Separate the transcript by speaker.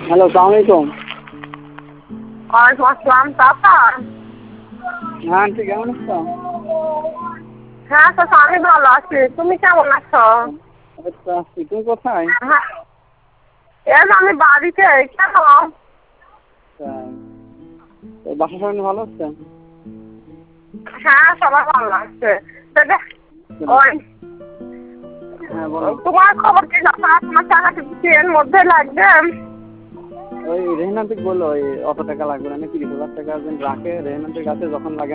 Speaker 1: Hello, সালাম আলাইকুম।
Speaker 2: ওয়ালাইকুম আসসালাম চাচা।
Speaker 1: হ্যাঁ আন্টি, কেমন আছো?
Speaker 2: হ্যাঁ চাচা, আমি ভালো আছি, তুমি কেমন আছো?
Speaker 1: এই তো আছি। তুমি কোথায়?
Speaker 2: হ্যাঁ, এই যে আমি বাড়িতে। কেন?
Speaker 1: তাই। তো বাসার সবাই ভালো আছে?
Speaker 2: হ্যাঁ, সবাই ভালো আছে। ওই
Speaker 1: হ্যাঁ বলো।
Speaker 2: তোমার খবর কি চাচা? তোমার টাকাটা কি এর মধ্যে লাগবে?
Speaker 1: ওই রেহান আন্টি বললো ওই অত টাকা লাগবে না, 30,000 টাকা রাখে রেহান আন্টির কাছে, যখন লাগে